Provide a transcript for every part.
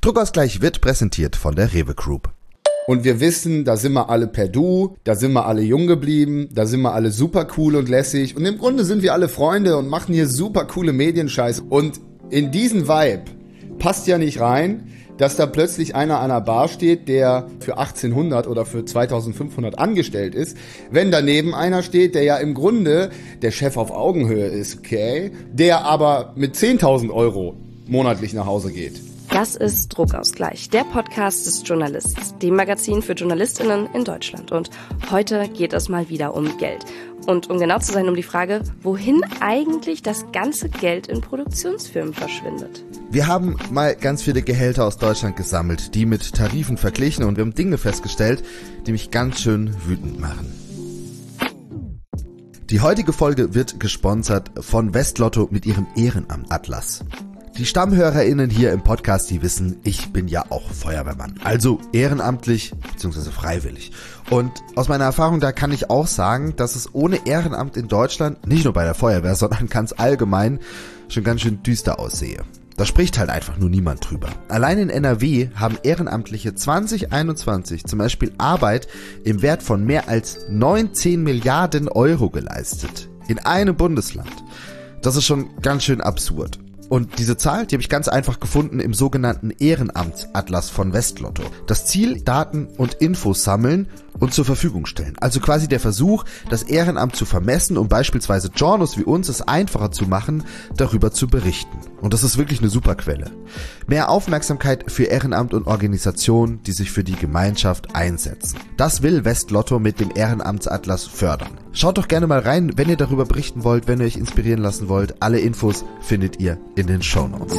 Druckausgleich wird präsentiert von der Rewe Group. Und wir wissen, da sind wir alle per Du, da sind wir alle jung geblieben, da sind wir alle super cool und lässig. Und im Grunde sind wir alle Freunde und machen hier super coole Medienscheiß. Und in diesen Vibe passt ja nicht rein, dass da plötzlich einer an einer Bar steht, der für 1800 oder für 2500 angestellt ist, wenn daneben einer steht, der ja im Grunde der Chef auf Augenhöhe ist, okay, der aber mit 10.000 Euro monatlich nach Hause geht. Das ist Druckausgleich, der Podcast des Journalists, dem Magazin für JournalistInnen in Deutschland. Und heute geht es mal wieder um Geld. Und um genau zu sein, um die Frage, wohin eigentlich das ganze Geld in Produktionsfirmen verschwindet. Wir haben mal ganz viele Gehälter aus Deutschland gesammelt, die mit Tarifen verglichen und wir haben Dinge festgestellt, die mich ganz schön wütend machen. Die heutige Folge wird gesponsert von Westlotto mit ihrem Ehrenamt-Atlas. Die StammhörerInnen hier im Podcast, die wissen, ich bin ja auch Feuerwehrmann. Also ehrenamtlich bzw. freiwillig. Und aus meiner Erfahrung da kann ich auch sagen, dass es ohne Ehrenamt in Deutschland, nicht nur bei der Feuerwehr, sondern ganz allgemein, schon ganz schön düster aussehe. Da spricht halt einfach nur niemand drüber. Allein in NRW haben Ehrenamtliche 2021 zum Beispiel Arbeit im Wert von mehr als 19 Milliarden Euro geleistet. In einem Bundesland. Das ist schon ganz schön absurd. Und diese Zahl, die habe ich ganz einfach gefunden im sogenannten Ehrenamtsatlas von Westlotto. Das Ziel, Daten und Infos sammeln und zur Verfügung stellen. Also quasi der Versuch, das Ehrenamt zu vermessen, um beispielsweise Journos wie uns es einfacher zu machen, darüber zu berichten. Und das ist wirklich eine super Quelle. Mehr Aufmerksamkeit für Ehrenamt und Organisationen, die sich für die Gemeinschaft einsetzen. Das will Westlotto mit dem Ehrenamtsatlas fördern. Schaut doch gerne mal rein, wenn ihr darüber berichten wollt, wenn ihr euch inspirieren lassen wollt. Alle Infos findet ihr in den Shownotes.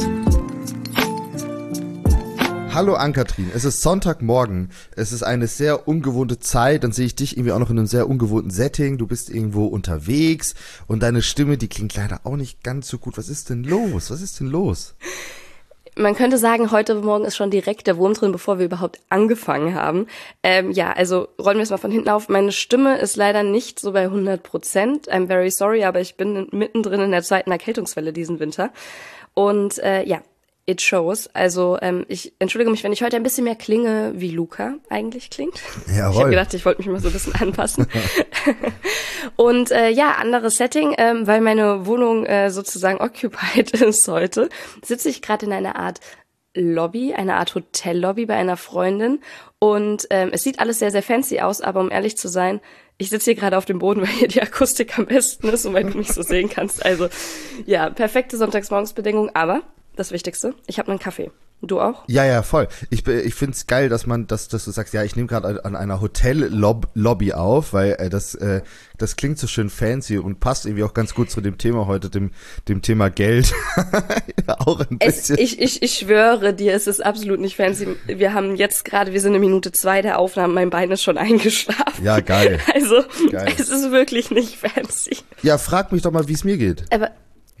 Hallo Ann-Kathrin, es ist Sonntagmorgen, es ist eine sehr ungewohnte Zeit, dann sehe ich dich irgendwie auch noch in einem sehr ungewohnten Setting, du bist irgendwo unterwegs und deine Stimme, die klingt leider auch nicht ganz so gut. Was ist denn los? Man könnte sagen, heute Morgen ist schon direkt der Wurm drin, bevor wir überhaupt angefangen haben. Also rollen wir es mal von hinten auf. Meine Stimme ist leider nicht so bei 100%. I'm very sorry, aber ich bin mittendrin in der zweiten Erkältungswelle diesen Winter. Und it shows. Also ich entschuldige mich, wenn ich heute ein bisschen mehr klinge, wie Luca eigentlich klingt. Jawohl. Ich habe gedacht, ich wollte mich mal so ein bisschen anpassen. Und anderes Setting, weil meine Wohnung sozusagen occupied ist heute, sitze ich gerade in einer Art Lobby, eine Art Hotellobby bei einer Freundin. Und es sieht alles sehr, sehr fancy aus, aber um ehrlich zu sein, ich sitze hier gerade auf dem Boden, weil hier die Akustik am besten ist und weil du mich so sehen kannst. Also ja, perfekte Sonntagsmorgensbedingungen, aber das Wichtigste, ich habe einen Kaffee. Du auch? Ja, voll. Ich find's geil, dass du sagst, ja, ich nehme gerade an einer Hotellobby auf, weil das klingt so schön fancy und passt irgendwie auch ganz gut zu dem Thema heute, dem Thema Geld. Auch ein bisschen. Ich schwöre dir, es ist absolut nicht fancy. Wir sind in Minute 2 der Aufnahme, mein Bein ist schon eingeschlafen. Ja, geil. Also, geil. Es ist wirklich nicht fancy. Ja, frag mich doch mal, wie es mir geht. Aber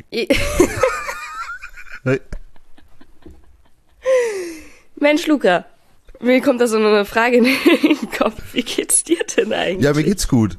Mensch, Luca, mir kommt da so eine Frage in den Kopf. Wie geht's dir denn eigentlich? Ja, mir geht's gut.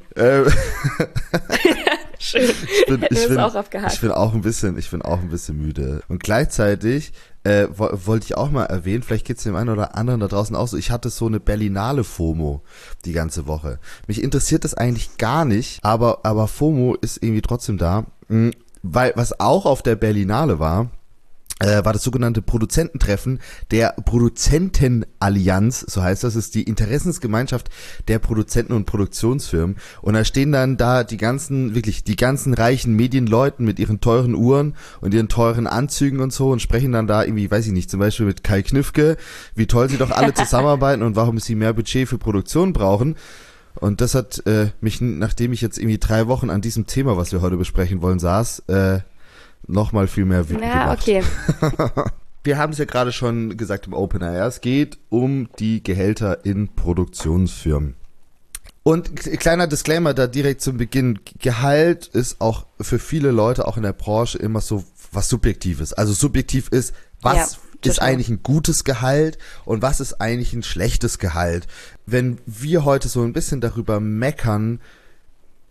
Schön. Ich bin auch abgehakt. Ich bin auch ein bisschen müde. Und gleichzeitig wollte ich auch mal erwähnen, vielleicht geht's dem einen oder anderen da draußen auch so, ich hatte so eine Berlinale FOMO die ganze Woche. Mich interessiert das eigentlich gar nicht, aber FOMO ist irgendwie trotzdem da. Weil was auch auf der Berlinale war das sogenannte Produzententreffen der Produzentenallianz, so heißt das, ist die Interessensgemeinschaft der Produzenten und Produktionsfirmen. Und da stehen dann da die ganzen reichen Medienleuten mit ihren teuren Uhren und ihren teuren Anzügen und so und sprechen dann da irgendwie, weiß ich nicht, zum Beispiel mit Kai Knüffke, wie toll sie doch alle zusammenarbeiten und warum sie mehr Budget für Produktion brauchen. Und das hat mich, nachdem ich jetzt irgendwie 3 Wochen an diesem Thema, was wir heute besprechen wollen, saß, noch mal viel mehr wütend gemacht. Okay. Wir haben es ja gerade schon gesagt im Opener, ja, es geht um die Gehälter in Produktionsfirmen. Und kleiner Disclaimer da direkt zum Beginn, Gehalt ist auch für viele Leute auch in der Branche immer so was Subjektives. Also subjektiv ist, was ist eigentlich ein gutes Gehalt und was ist eigentlich ein schlechtes Gehalt. Wenn wir heute so ein bisschen darüber meckern,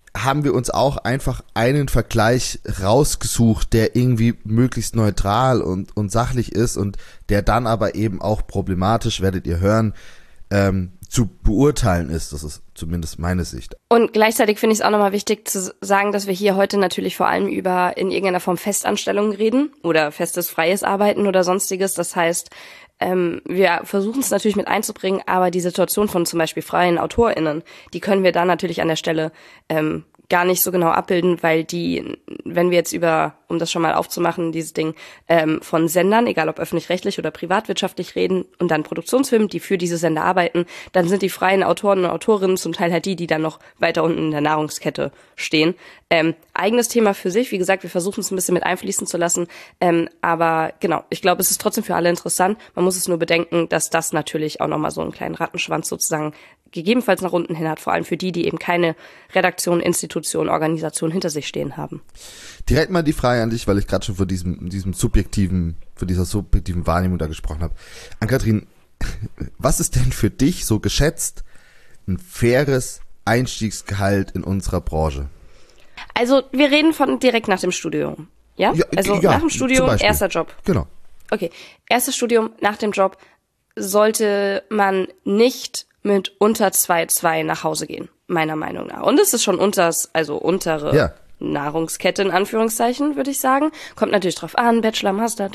haben wir uns auch einfach einen Vergleich rausgesucht, der irgendwie möglichst neutral und sachlich ist und der dann aber eben auch problematisch, werdet ihr hören, zu beurteilen ist. Das ist zumindest meine Sicht. Und gleichzeitig finde ich es auch nochmal wichtig zu sagen, dass wir hier heute natürlich vor allem über in irgendeiner Form Festanstellungen reden oder festes, freies Arbeiten oder sonstiges. Das heißt, wir versuchen es natürlich mit einzubringen, aber die Situation von zum Beispiel freien AutorInnen, die können wir da natürlich an der Stelle gar nicht so genau abbilden, weil die, wenn wir jetzt um das schon mal aufzumachen, dieses Ding von Sendern, egal ob öffentlich-rechtlich oder privatwirtschaftlich reden und dann Produktionsfirmen, die für diese Sender arbeiten, dann sind die freien Autoren und Autorinnen zum Teil halt die dann noch weiter unten in der Nahrungskette stehen. Eigenes Thema für sich, wie gesagt, wir versuchen es ein bisschen mit einfließen zu lassen, aber genau, ich glaube, es ist trotzdem für alle interessant. Man muss es nur bedenken, dass das natürlich auch nochmal so einen kleinen Rattenschwanz sozusagen gegebenenfalls nach unten hin hat, vor allem für die eben keine Redaktion, Institution, Organisation hinter sich stehen haben. Direkt mal die Frage an dich, weil ich gerade schon von dieser subjektiven Wahrnehmung da gesprochen habe. Ann-Kathrin, was ist denn für dich so geschätzt ein faires Einstiegsgehalt in unserer Branche? Also wir reden von direkt nach dem Studium, ja? Also nach dem Studium, erster Job. Genau. Okay, erstes Studium, nach dem Job sollte man nicht mit unter 2,2 nach Hause gehen, meiner Meinung nach. Und es ist schon untere Nahrungskette in Anführungszeichen, würde ich sagen. Kommt natürlich drauf an, Bachelor, Master.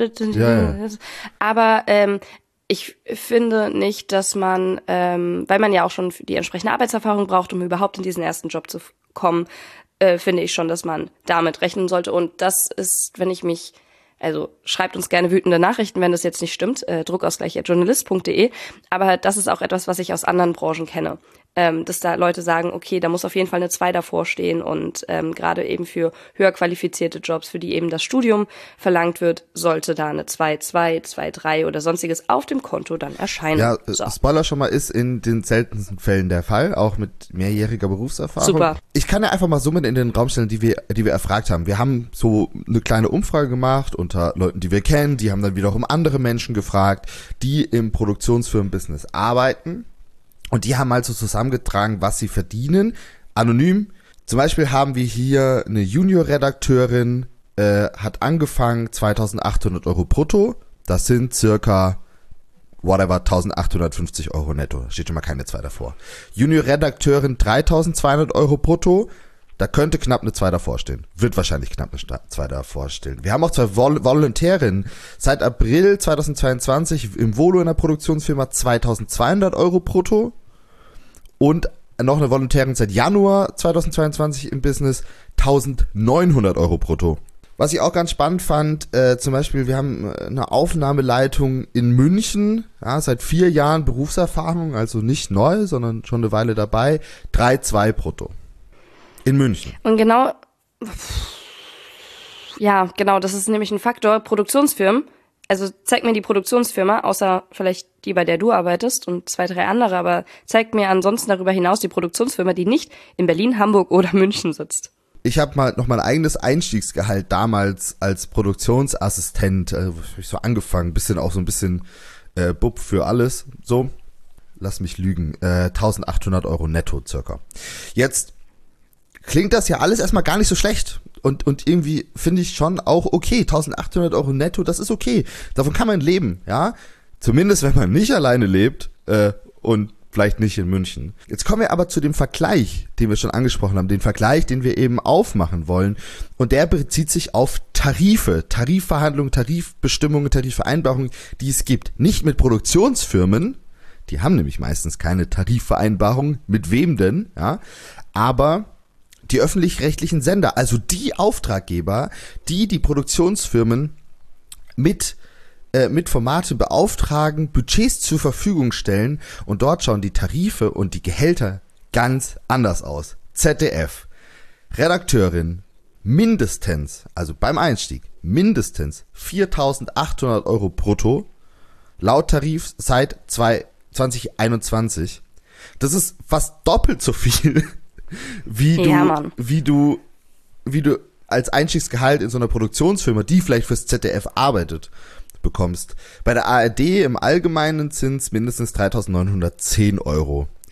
Aber ich finde nicht, dass man, weil man ja auch schon die entsprechende Arbeitserfahrung braucht, um überhaupt in diesen ersten Job zu kommen, finde ich schon, dass man damit rechnen sollte. Und das ist, schreibt uns gerne wütende Nachrichten, wenn das jetzt nicht stimmt, druckausgleich@journalist.de, aber das ist auch etwas, was ich aus anderen Branchen kenne, dass da Leute sagen, okay, da muss auf jeden Fall eine 2 davor stehen und gerade eben für höher qualifizierte Jobs, für die eben das Studium verlangt wird, sollte da eine 2,2, 2,3 oder sonstiges auf dem Konto dann erscheinen. Ja, so. Spoiler schon mal, ist in den seltensten Fällen der Fall, auch mit mehrjähriger Berufserfahrung. Super. Ich kann ja einfach mal Summen in den Raum stellen, die wir erfragt haben. Wir haben so eine kleine Umfrage gemacht unter Leuten, die wir kennen, die haben dann wiederum andere Menschen gefragt, die im Produktionsfirmenbusiness arbeiten. Und die haben halt so zusammengetragen, was sie verdienen, anonym. Zum Beispiel haben wir hier eine Junior-Redakteurin, hat angefangen 2.800 Euro brutto. Das sind circa, 1.850 Euro netto. Steht schon mal keine 2 davor. Junior-Redakteurin 3.200 Euro brutto. Da könnte knapp eine 2 davor stehen. Wird wahrscheinlich knapp eine 2 davor stehen. Wir haben auch 2 Volontärinnen. Seit April 2022 im Volo in der Produktionsfirma 2.200 Euro brutto. Und noch eine Volontärin seit Januar 2022 im Business 1.900 Euro brutto. Was ich auch ganz spannend fand, zum Beispiel, wir haben eine Aufnahmeleitung in München, ja, seit 4 Jahren Berufserfahrung, also nicht neu, sondern schon eine Weile dabei, 3,2 brutto. In München. Und genau, das ist nämlich ein Faktor. Produktionsfirmen, also zeig mir die Produktionsfirma, außer vielleicht die, bei der du arbeitest und 2, 3 andere, aber zeig mir ansonsten darüber hinaus die Produktionsfirma, die nicht in Berlin, Hamburg oder München sitzt. Ich habe mal noch mein eigenes Einstiegsgehalt damals als Produktionsassistent, hab ich so angefangen, so ein bisschen Bub für alles, so, lass mich lügen, 1.800 Euro netto circa. Jetzt klingt das ja alles erstmal gar nicht so schlecht. Und irgendwie finde ich schon auch okay, 1.800 Euro netto, das ist okay. Davon kann man leben, ja. Zumindest, wenn man nicht alleine lebt und vielleicht nicht in München. Jetzt kommen wir aber zu dem Vergleich, den wir schon angesprochen haben, den Vergleich, den wir eben aufmachen wollen. Und der bezieht sich auf Tarife, Tarifverhandlungen, Tarifbestimmungen, Tarifvereinbarungen, die es gibt. Nicht mit Produktionsfirmen, die haben nämlich meistens keine Tarifvereinbarung, mit wem denn, ja, aber die öffentlich-rechtlichen Sender, also die Auftraggeber, die Produktionsfirmen mit Formate beauftragen, Budgets zur Verfügung stellen und dort schauen die Tarife und die Gehälter ganz anders aus. ZDF, Redakteurin, mindestens, also beim Einstieg, mindestens 4.800 Euro brutto, laut Tarif seit 2021. Das ist fast doppelt so viel, wie du als Einstiegsgehalt in so einer Produktionsfirma, die vielleicht fürs ZDF arbeitet, bekommst. Bei der ARD im Allgemeinen sind es mindestens 3.910 Euro.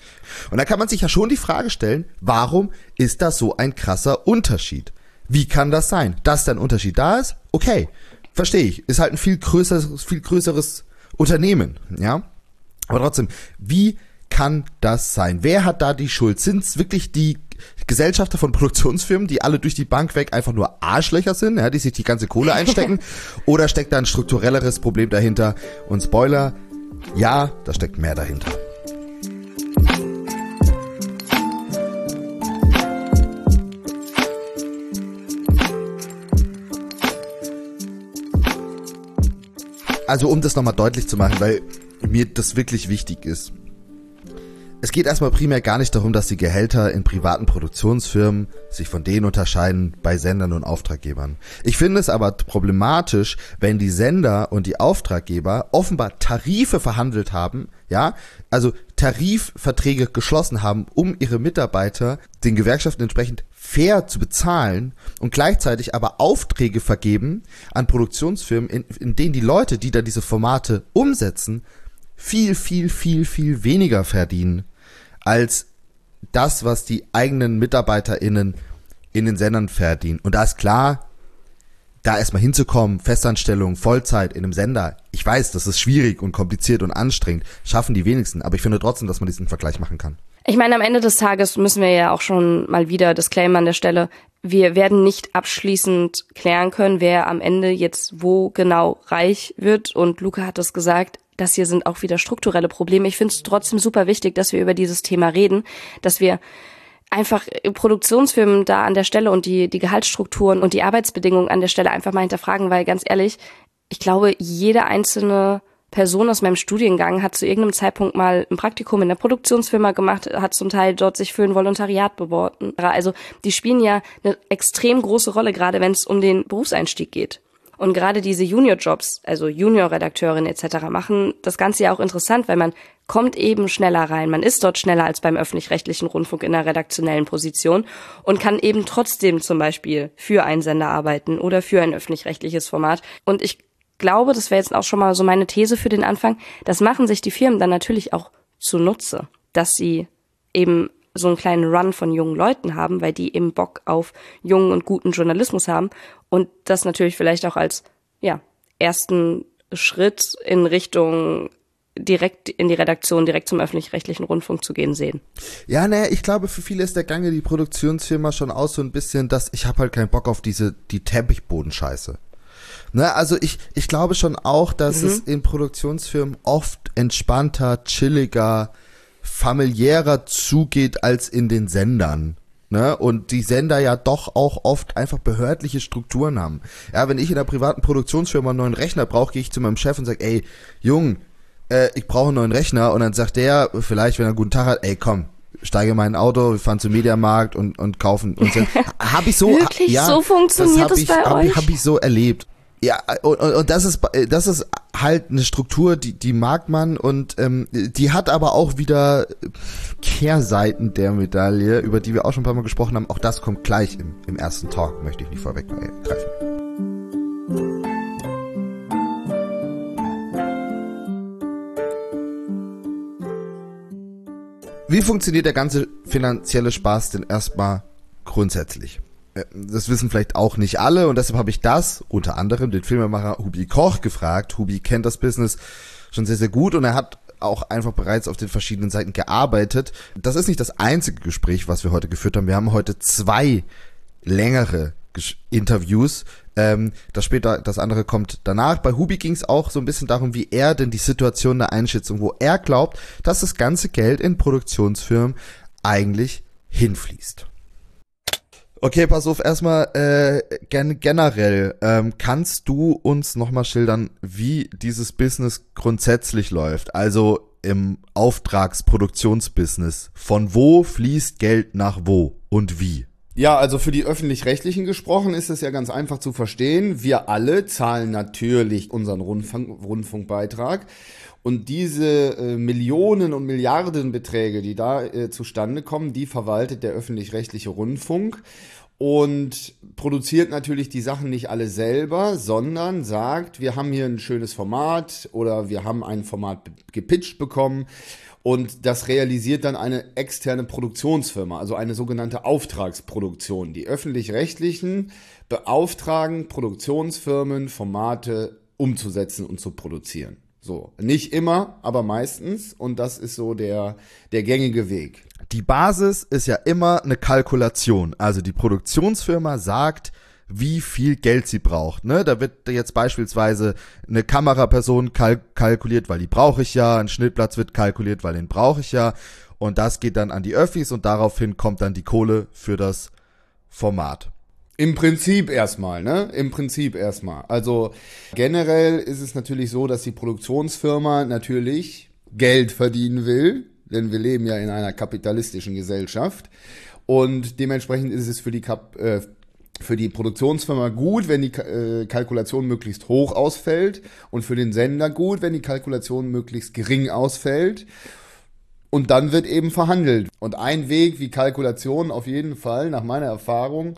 Und da kann man sich ja schon die Frage stellen, warum ist das so ein krasser Unterschied? Wie kann das sein? Dass da ein Unterschied da ist, okay, verstehe ich. Ist halt ein viel größeres Unternehmen, ja. Aber trotzdem, wie kann das sein? Wer hat da die Schuld? Sind es wirklich die Gesellschafter von Produktionsfirmen, die alle durch die Bank weg einfach nur Arschlöcher sind, ja, die sich die ganze Kohle einstecken? Oder steckt da ein strukturelleres Problem dahinter? Und Spoiler, ja, da steckt mehr dahinter. Also um das nochmal deutlich zu machen, weil mir das wirklich wichtig ist. Es geht erstmal primär gar nicht darum, dass die Gehälter in privaten Produktionsfirmen sich von denen unterscheiden bei Sendern und Auftraggebern. Ich finde es aber problematisch, wenn die Sender und die Auftraggeber offenbar Tarife verhandelt haben, ja, also Tarifverträge geschlossen haben, um ihre Mitarbeiter den Gewerkschaften entsprechend fair zu bezahlen und gleichzeitig aber Aufträge vergeben an Produktionsfirmen, in denen die Leute, die da diese Formate umsetzen, viel weniger verdienen als das, was die eigenen MitarbeiterInnen in den Sendern verdienen. Und da ist klar, da erstmal hinzukommen, Festanstellung, Vollzeit in einem Sender, ich weiß, das ist schwierig und kompliziert und anstrengend, schaffen die wenigsten, aber ich finde trotzdem, dass man diesen Vergleich machen kann. Ich meine, am Ende des Tages müssen wir ja auch schon mal wieder Disclaimer an der Stelle, wir werden nicht abschließend klären können, wer am Ende jetzt wo genau reich wird, und Luca hat es gesagt, das hier sind auch wieder strukturelle Probleme. Ich finde es trotzdem super wichtig, dass wir über dieses Thema reden, dass wir einfach Produktionsfirmen da an der Stelle und die Gehaltsstrukturen und die Arbeitsbedingungen an der Stelle einfach mal hinterfragen, weil ganz ehrlich, ich glaube, jede einzelne Person aus meinem Studiengang hat zu irgendeinem Zeitpunkt mal ein Praktikum in der Produktionsfirma gemacht, hat zum Teil dort sich für ein Volontariat beworben. Also die spielen ja eine extrem große Rolle, gerade wenn es um den Berufseinstieg geht. Und gerade diese Junior-Jobs, also Junior-Redakteurin etc. machen das Ganze ja auch interessant, weil man kommt eben schneller rein. Man ist dort schneller als beim öffentlich-rechtlichen Rundfunk in einer redaktionellen Position und kann eben trotzdem zum Beispiel für einen Sender arbeiten oder für ein öffentlich-rechtliches Format. Und ich glaube, das wäre jetzt auch schon mal so meine These für den Anfang, das machen sich die Firmen dann natürlich auch zunutze, dass sie eben so einen kleinen Run von jungen Leuten haben, weil die eben Bock auf jungen und guten Journalismus haben und das natürlich vielleicht auch als ersten Schritt in Richtung direkt in die Redaktion, direkt zum öffentlich-rechtlichen Rundfunk zu gehen sehen. Ja, ich glaube, für viele ist der Gang in die Produktionsfirma schon aus so ein bisschen, dass ich habe halt keinen Bock auf die Teppichbodenscheiße. Ne, also ich glaube schon auch, dass es in Produktionsfirmen oft entspannter, chilliger, familiärer zugeht als in den Sendern. Ne? Und die Sender ja doch auch oft einfach behördliche Strukturen haben. Ja, wenn ich in einer privaten Produktionsfirma einen neuen Rechner brauche, gehe ich zu meinem Chef und sage, ey, Jung, ich brauche einen neuen Rechner. Und dann sagt der, vielleicht, wenn er einen guten Tag hat, ey, komm, steige in mein Auto, wir fahren zum Mediamarkt und kaufen. Und so. Hab ich so, wirklich? Ja, so funktioniert das bei euch? Hab ich so erlebt. Ja, und das ist halt eine Struktur, die mag man, und die hat aber auch wieder Kehrseiten der Medaille, über die wir auch schon ein paar Mal gesprochen haben. Auch das kommt gleich im ersten Talk, möchte ich nicht vorweggreifen. Wie funktioniert der ganze finanzielle Spaß denn erstmal grundsätzlich? Das wissen vielleicht auch nicht alle, und deshalb habe ich das unter anderem den Filmemacher Hubi Koch gefragt. Hubi kennt das Business schon sehr, sehr gut, und er hat auch einfach bereits auf den verschiedenen Seiten gearbeitet. Das ist nicht das einzige Gespräch, was wir heute geführt haben. Wir haben heute 2 längere Interviews. Das andere kommt danach. Bei Hubi ging es auch so ein bisschen darum, wie er denn die Situation der Einschätzung, wo er glaubt, dass das ganze Geld in Produktionsfirmen eigentlich hinfließt. Okay, pass auf, erstmal generell, kannst du uns nochmal schildern, wie dieses Business grundsätzlich läuft? Also im Auftragsproduktionsbusiness. Von wo fließt Geld nach wo und wie? Ja, also für die Öffentlich-Rechtlichen gesprochen ist es ja ganz einfach zu verstehen. Wir alle zahlen natürlich unseren Rundfunkbeitrag. Und diese Millionen und Milliardenbeträge, die da zustande kommen, die verwaltet der öffentlich-rechtliche Rundfunk. und produziert natürlich die Sachen nicht alle selber, sondern sagt, wir haben hier ein schönes Format oder wir haben ein Format gepitcht bekommen und das realisiert dann eine externe Produktionsfirma, also eine sogenannte Auftragsproduktion. Die Öffentlich-Rechtlichen beauftragen Produktionsfirmen, Formate umzusetzen und zu produzieren. So, nicht immer, aber meistens, und das ist so der gängige Weg. Die Basis ist ja immer eine Kalkulation. Also die Produktionsfirma sagt, wie viel Geld sie braucht. Ne? Da wird jetzt beispielsweise eine Kameraperson kalkuliert, weil die brauche ich ja. Ein Schnittplatz wird kalkuliert, weil den brauche ich ja. Und das geht dann an die Öffis und daraufhin kommt dann die Kohle für das Format. Im Prinzip erstmal, ne? Im Prinzip erstmal. Also generell ist es natürlich so, dass die Produktionsfirma natürlich Geld verdienen will, denn wir leben ja in einer kapitalistischen Gesellschaft und dementsprechend ist es für die Produktionsfirma gut, wenn die Kalkulation möglichst hoch ausfällt und für den Sender gut, wenn die Kalkulation möglichst gering ausfällt. Und dann wird eben verhandelt. Und ein Weg, wie Kalkulationen auf jeden Fall, nach meiner Erfahrung,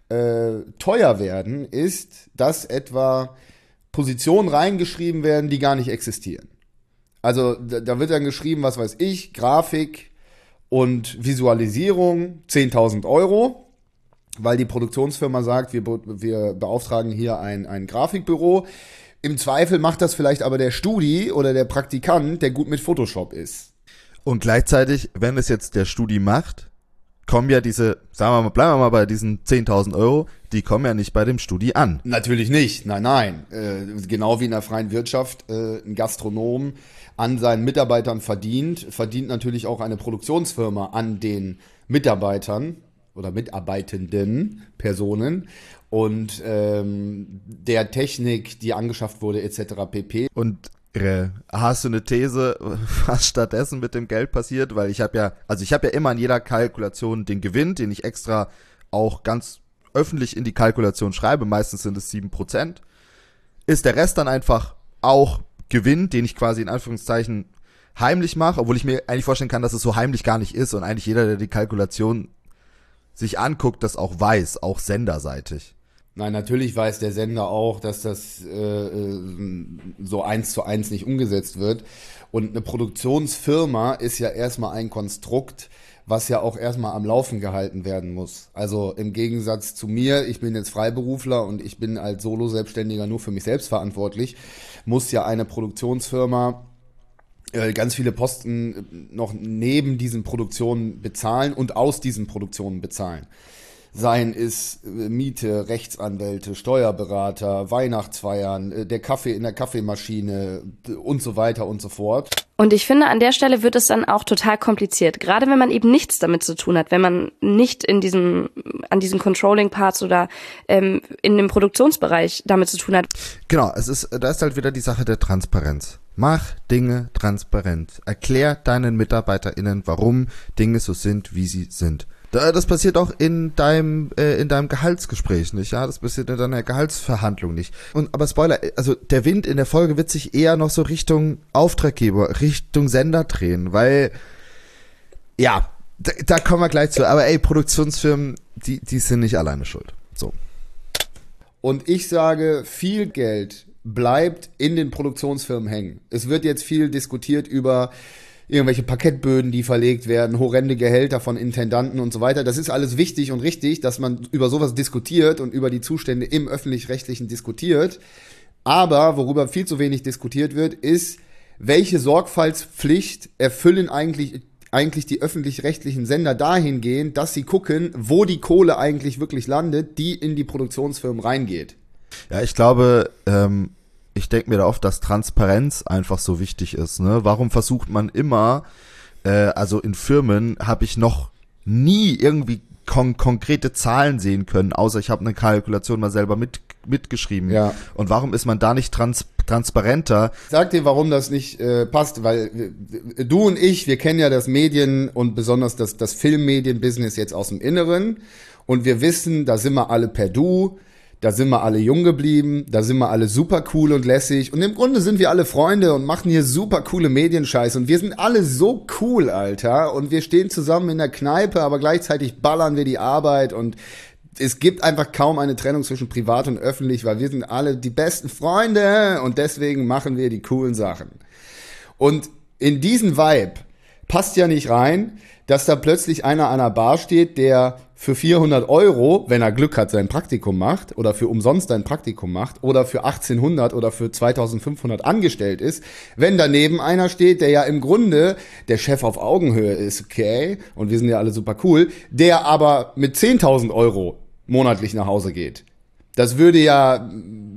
teuer werden, ist, dass etwa Positionen reingeschrieben werden, die gar nicht existieren. Also da wird dann geschrieben, was weiß ich, Grafik und Visualisierung, 10.000 Euro, weil die Produktionsfirma sagt, wir beauftragen hier ein Grafikbüro. Im Zweifel macht das vielleicht aber der Studi oder der Praktikant, der gut mit Photoshop ist. Und gleichzeitig, wenn es jetzt der Studi macht, kommen ja diese, sagen wir mal, bleiben wir mal bei diesen 10.000 Euro, die kommen ja nicht bei dem Studi an. Natürlich nicht, nein. Genau wie in der freien Wirtschaft ein Gastronom an seinen Mitarbeitern verdient natürlich auch eine Produktionsfirma an den Mitarbeitern oder mitarbeitenden Personen und der Technik, die angeschafft wurde etc. pp. Und hast du eine These, was stattdessen mit dem Geld passiert? Weil ich habe ja immer in jeder Kalkulation den Gewinn, den ich extra auch ganz öffentlich in die Kalkulation schreibe, meistens sind es 7%. Ist der Rest dann einfach auch Gewinn, den ich quasi in Anführungszeichen heimlich mache, obwohl ich mir eigentlich vorstellen kann, dass es so heimlich gar nicht ist und eigentlich jeder, der die Kalkulation sich anguckt, das auch weiß, auch senderseitig. Nein, natürlich weiß der Sender auch, dass das so 1:1 nicht umgesetzt wird. Und eine Produktionsfirma ist ja erstmal ein Konstrukt, was ja auch erstmal am Laufen gehalten werden muss. Also im Gegensatz zu mir, ich bin jetzt Freiberufler und ich bin als Solo-Selbstständiger nur für mich selbst verantwortlich, muss ja eine Produktionsfirma ganz viele Posten noch neben diesen Produktionen bezahlen und aus diesen Produktionen bezahlen. Seien es Miete, Rechtsanwälte, Steuerberater, Weihnachtsfeiern, der Kaffee in der Kaffeemaschine und so weiter und so fort. Und ich finde, an der Stelle wird es dann auch total kompliziert. Gerade wenn man eben nichts damit zu tun hat, wenn man nicht an diesen Controlling-Parts oder in dem Produktionsbereich damit zu tun hat. Genau, da ist halt wieder die Sache der Transparenz. Mach Dinge transparent. Erklär deinen MitarbeiterInnen, warum Dinge so sind, wie sie sind. Das passiert auch in deinem Gehaltsgespräch nicht, ja, das passiert in deiner Gehaltsverhandlung nicht. Aber Spoiler, also der Wind in der Folge wird sich eher noch so Richtung Auftraggeber, Richtung Sender drehen, weil, ja, da kommen wir gleich zu, aber Produktionsfirmen, die sind nicht alleine schuld, so. Und ich sage, viel Geld bleibt in den Produktionsfirmen hängen. Es wird jetzt viel diskutiert über irgendwelche Parkettböden, die verlegt werden, horrende Gehälter von Intendanten und so weiter. Das ist alles wichtig und richtig, dass man über sowas diskutiert und über die Zustände im Öffentlich-Rechtlichen diskutiert. Aber worüber viel zu wenig diskutiert wird, ist, welche Sorgfaltspflicht erfüllen eigentlich die öffentlich-rechtlichen Sender dahingehend, dass sie gucken, wo die Kohle eigentlich wirklich landet, die in die Produktionsfirmen reingeht. Ja, ich glaube, ich denke mir da oft, dass Transparenz einfach so wichtig ist. Ne? Warum versucht man immer, also in Firmen habe ich noch nie irgendwie konkrete Zahlen sehen können, außer ich habe eine Kalkulation mal selber mitgeschrieben. Ja. Und warum ist man da nicht transparenter? Ich sag dir, warum das nicht passt, weil du und ich, wir kennen ja das Medien- und besonders das Filmmedien-Business jetzt aus dem Inneren und wir wissen, da sind wir alle per Du. Da sind wir alle jung geblieben, da sind wir alle super cool und lässig und im Grunde sind wir alle Freunde und machen hier super coole Medienscheiß und wir sind alle so cool, Alter, und wir stehen zusammen in der Kneipe, aber gleichzeitig ballern wir die Arbeit und es gibt einfach kaum eine Trennung zwischen privat und öffentlich, weil wir sind alle die besten Freunde und deswegen machen wir die coolen Sachen. Und in diesen Vibe passt ja nicht rein, dass da plötzlich einer an einer Bar steht, der für 400 €, wenn er Glück hat, sein Praktikum macht oder für umsonst ein Praktikum macht oder für 1800 oder für 2500 angestellt ist, wenn daneben einer steht, der ja im Grunde der Chef auf Augenhöhe ist, okay, und wir sind ja alle super cool, der aber mit 10.000 € monatlich nach Hause geht. Das würde ja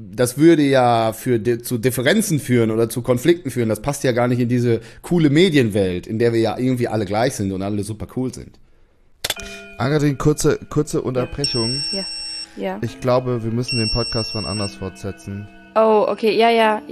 zu Differenzen führen oder zu Konflikten führen. Das passt ja gar nicht in diese coole Medienwelt, in der wir ja irgendwie alle gleich sind und alle super cool sind. Ankatrin, kurze Unterbrechung. Ja. Ich glaube, wir müssen den Podcast von anders fortsetzen. Oh, okay, ja.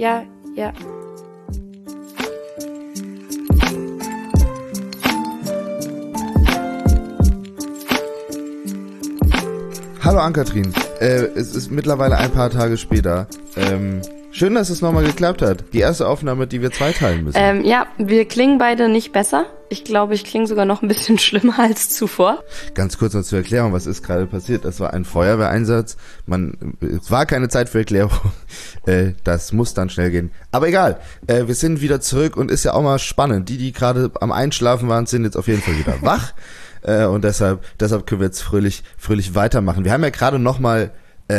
Hallo Ankatrin, es ist mittlerweile ein paar Tage später. Schön, dass es nochmal geklappt hat. Die erste Aufnahme, die wir zweiteilen müssen. Ja, wir klingen beide nicht besser. Ich glaube, ich klinge sogar noch ein bisschen schlimmer als zuvor. Ganz kurz noch zur Erklärung, was ist gerade passiert. Das war ein Feuerwehreinsatz. Es war keine Zeit für Erklärung. Das muss dann schnell gehen. Aber egal, wir sind wieder zurück und ist ja auch mal spannend. Die gerade am Einschlafen waren, sind jetzt auf jeden Fall wieder wach. Und deshalb können wir jetzt fröhlich weitermachen. Wir haben ja gerade nochmal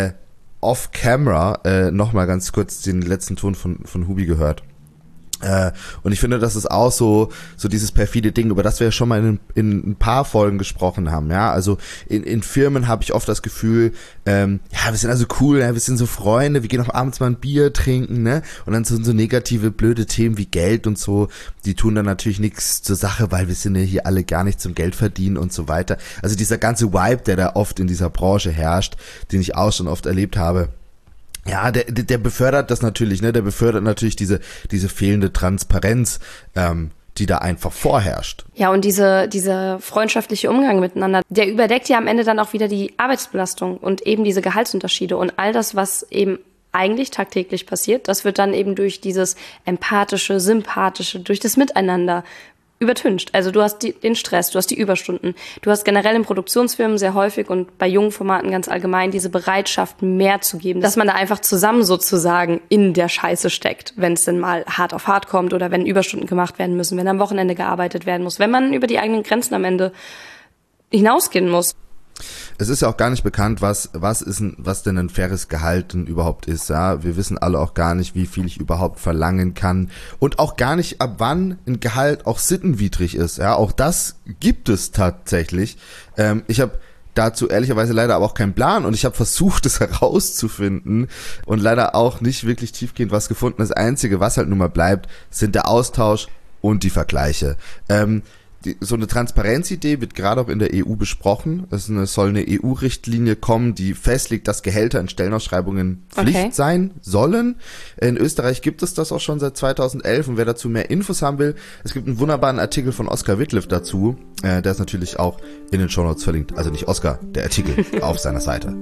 off-camera nochmal ganz kurz den letzten Ton von Hubi gehört. Und ich finde, das ist auch so dieses perfide Ding, über das wir ja schon mal in ein paar Folgen gesprochen haben, ja. Also in Firmen habe ich oft das Gefühl, wir sind also cool, ja, wir sind so Freunde, wir gehen auch abends mal ein Bier trinken, ne? Und dann sind so negative, blöde Themen wie Geld und so, die tun dann natürlich nichts zur Sache, weil wir sind ja hier alle gar nicht zum Geld verdienen und so weiter. Also dieser ganze Vibe, der da oft in dieser Branche herrscht, den ich auch schon oft erlebt habe, ja, der befördert das natürlich, ne? Der befördert natürlich diese fehlende Transparenz, die da einfach vorherrscht. Ja, und dieser freundschaftliche Umgang miteinander, der überdeckt ja am Ende dann auch wieder die Arbeitsbelastung und eben diese Gehaltsunterschiede und all das, was eben eigentlich tagtäglich passiert, das wird dann eben durch dieses empathische, sympathische, durch das Miteinander übertüncht. Also du hast den Stress, du hast die Überstunden, du hast generell in Produktionsfirmen sehr häufig und bei jungen Formaten ganz allgemein diese Bereitschaft, mehr zu geben, dass man da einfach zusammen sozusagen in der Scheiße steckt, wenn es denn mal hart auf hart kommt oder wenn Überstunden gemacht werden müssen, wenn am Wochenende gearbeitet werden muss, wenn man über die eigenen Grenzen am Ende hinausgehen muss. Es ist ja auch gar nicht bekannt, was denn ein faires Gehalt denn überhaupt ist, ja. Wir wissen alle auch gar nicht, wie viel ich überhaupt verlangen kann und auch gar nicht, ab wann ein Gehalt auch sittenwidrig ist, ja. Auch das gibt es tatsächlich. Ich habe dazu ehrlicherweise leider aber auch keinen Plan und ich habe versucht, es herauszufinden und leider auch nicht wirklich tiefgehend was gefunden. Das Einzige, was halt nun mal bleibt, sind der Austausch und die Vergleiche. So eine Transparenzidee wird gerade auch in der EU besprochen. Soll eine EU-Richtlinie kommen, die festlegt, dass Gehälter in Stellenausschreibungen Pflicht sein sollen. In Österreich gibt es das auch schon seit 2011 und wer dazu mehr Infos haben will, es gibt einen wunderbaren Artikel von Oskar Wittliff dazu. Der ist natürlich auch in den Shownotes verlinkt. Also nicht Oskar, der Artikel auf seiner Seite.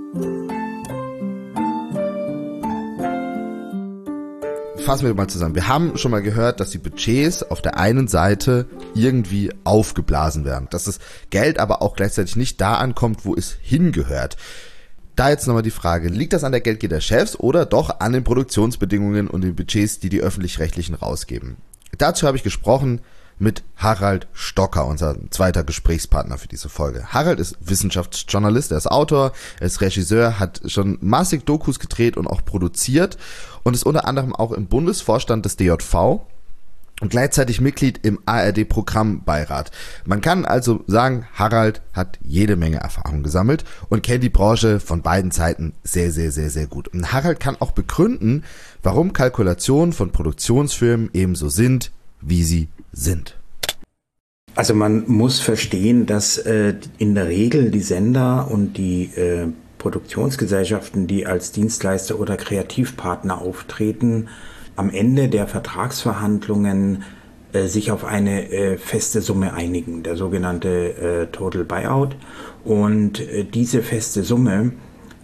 Fassen wir mal zusammen. Wir haben schon mal gehört, dass die Budgets auf der einen Seite irgendwie aufgeblasen werden. Dass das Geld aber auch gleichzeitig nicht da ankommt, wo es hingehört. Da jetzt nochmal die Frage, liegt das an der Geldgier der Chefs oder doch an den Produktionsbedingungen und den Budgets, die Öffentlich-Rechtlichen rausgeben? Dazu habe ich gesprochen mit Harald Stocker, unser zweiter Gesprächspartner für diese Folge. Harald ist Wissenschaftsjournalist, er ist Autor, er ist Regisseur, hat schon massig Dokus gedreht und auch produziert und ist unter anderem auch im Bundesvorstand des DJV und gleichzeitig Mitglied im ARD-Programmbeirat. Man kann also sagen, Harald hat jede Menge Erfahrung gesammelt und kennt die Branche von beiden Seiten sehr, sehr, sehr, sehr gut. Und Harald kann auch begründen, warum Kalkulationen von Produktionsfirmen ebenso sind, wie sie sind. Also man muss verstehen, dass in der Regel die Sender und die Produktionsgesellschaften, die als Dienstleister oder Kreativpartner auftreten, am Ende der Vertragsverhandlungen sich auf eine feste Summe einigen, der sogenannte Total Buyout. Und diese feste Summe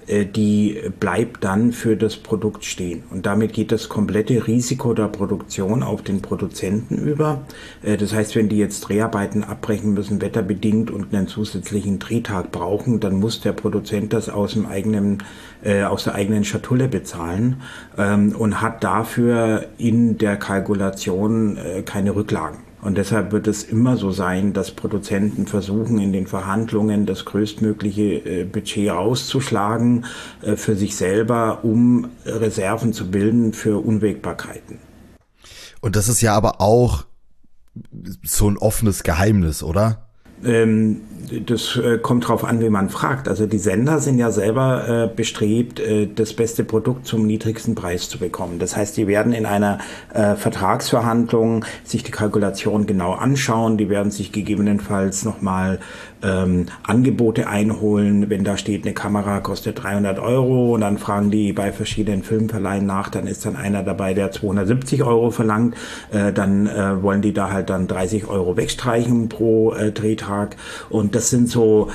die bleibt dann für das Produkt stehen. Und damit geht das komplette Risiko der Produktion auf den Produzenten über. Das heißt, wenn die jetzt Dreharbeiten abbrechen müssen, wetterbedingt und einen zusätzlichen Drehtag brauchen, dann muss der Produzent das aus der eigenen Schatulle bezahlen und hat dafür in der Kalkulation keine Rücklagen. Und deshalb wird es immer so sein, dass Produzenten versuchen, in den Verhandlungen das größtmögliche Budget rauszuschlagen für sich selber, um Reserven zu bilden für Unwägbarkeiten. Und das ist ja aber auch so ein offenes Geheimnis, oder? Das kommt drauf an, wie man fragt. Also die Sender sind ja selber bestrebt, das beste Produkt zum niedrigsten Preis zu bekommen. Das heißt, die werden in einer Vertragsverhandlung sich die Kalkulation genau anschauen. Die werden sich gegebenenfalls nochmal Angebote einholen. Wenn da steht, eine Kamera kostet 300 € und dann fragen die bei verschiedenen Filmverleihen nach, dann ist dann einer dabei, der 270 € verlangt. Dann wollen die da halt dann 30 € wegstreichen pro Drehtag. Und das sind so,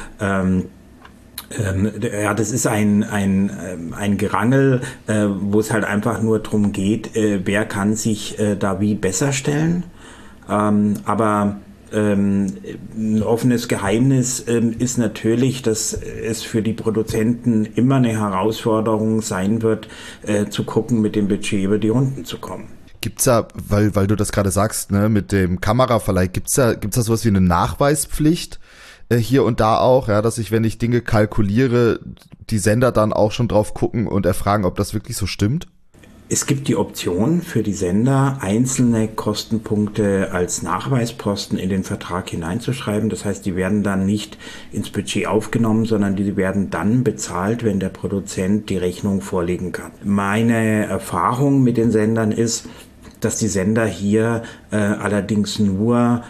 das ist ein Gerangel, wo es halt einfach nur darum geht, wer kann sich da wie besser stellen. Aber ein offenes Geheimnis ist natürlich, dass es für die Produzenten immer eine Herausforderung sein wird, zu gucken, mit dem Budget über die Runden zu kommen. Gibt's da, weil du das gerade sagst, ne, mit dem Kameraverleih, gibt's da sowas wie eine Nachweispflicht hier und da auch, ja, dass ich, wenn ich Dinge kalkuliere, die Sender dann auch schon drauf gucken und erfragen, ob das wirklich so stimmt? Es gibt die Option für die Sender, einzelne Kostenpunkte als Nachweisposten in den Vertrag hineinzuschreiben. Das heißt, die werden dann nicht ins Budget aufgenommen, sondern die werden dann bezahlt, wenn der Produzent die Rechnung vorlegen kann. Meine Erfahrung mit den Sendern ist, dass die Sender hier allerdings nur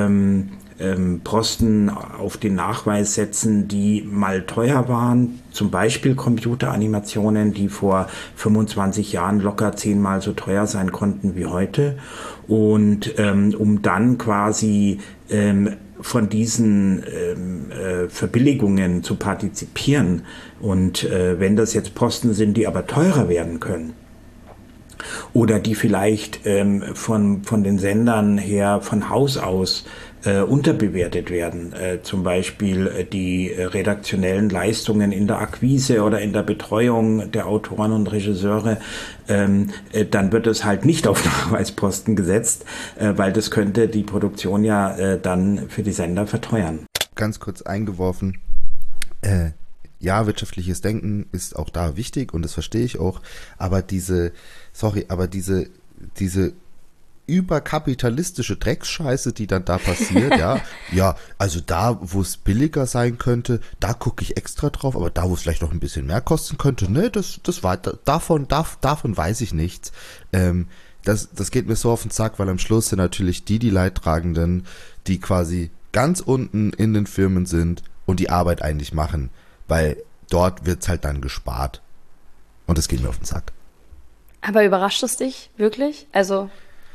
Posten auf den Nachweis setzen, die mal teuer waren. Zum Beispiel Computeranimationen, die vor 25 Jahren locker 10-mal so teuer sein konnten wie heute. Und um dann quasi von diesen Verbilligungen zu partizipieren. Und wenn das jetzt Posten sind, die aber teurer werden können, oder die vielleicht von den Sendern her von Haus aus unterbewertet werden, zum Beispiel die redaktionellen Leistungen in der Akquise oder in der Betreuung der Autoren und Regisseure, dann wird es halt nicht auf Nachweisposten gesetzt, weil das könnte die Produktion ja dann für die Sender verteuern. Ganz kurz eingeworfen, ja, wirtschaftliches Denken ist auch da wichtig und das verstehe ich auch, aber diese überkapitalistische Drecksscheiße, die dann da passiert, ja, also da, wo es billiger sein könnte, da gucke ich extra drauf, aber da, wo es vielleicht noch ein bisschen mehr kosten könnte, ne, das war, davon weiß ich nichts. Das geht mir so auf den Sack, weil am Schluss sind natürlich die Leidtragenden, die quasi ganz unten in den Firmen sind und die Arbeit eigentlich machen, weil dort wird's halt dann gespart. Und das geht mir auf den Sack. Aber überrascht es dich wirklich? Also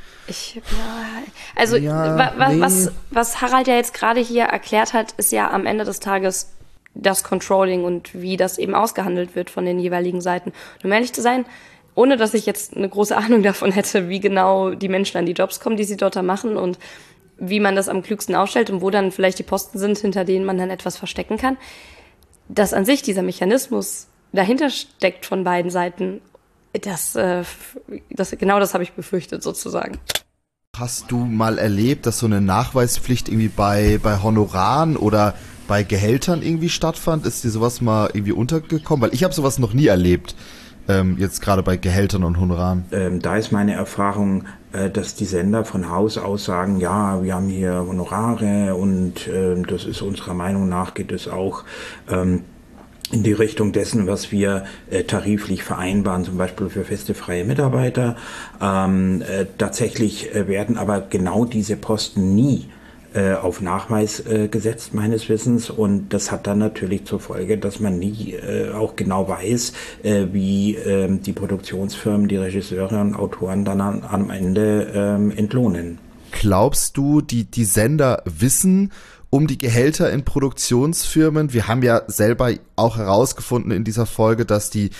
was Harald ja jetzt gerade hier erklärt hat, ist ja am Ende des Tages das Controlling und wie das eben ausgehandelt wird von den jeweiligen Seiten. Und um ehrlich zu sein, ohne dass ich jetzt eine große Ahnung davon hätte, wie genau die Menschen an die Jobs kommen, die sie dort da machen und wie man das am klügsten aufstellt und wo dann vielleicht die Posten sind, hinter denen man dann etwas verstecken kann, dass an sich dieser Mechanismus dahinter steckt von beiden Seiten, das habe ich befürchtet sozusagen. Hast du mal erlebt, dass so eine Nachweispflicht irgendwie bei Honoraren oder bei Gehältern irgendwie stattfand? Ist dir sowas mal irgendwie untergekommen? Weil ich habe sowas noch nie erlebt, jetzt gerade bei Gehältern und Honoraren. Da ist meine Erfahrung, dass die Sender von Haus aus sagen, ja, wir haben hier Honorare und das ist unserer Meinung nach, geht es auch in die Richtung dessen, was wir tariflich vereinbaren, zum Beispiel für feste freie Mitarbeiter. Tatsächlich werden aber genau diese Posten nie auf Nachweis gesetzt, meines Wissens. Und das hat dann natürlich zur Folge, dass man nie auch genau weiß, wie die Produktionsfirmen, die Regisseure und Autoren dann am Ende entlohnen. Glaubst du, die Sender wissen um die Gehälter in Produktionsfirmen. Wir haben ja selber auch herausgefunden in dieser Folge, dass die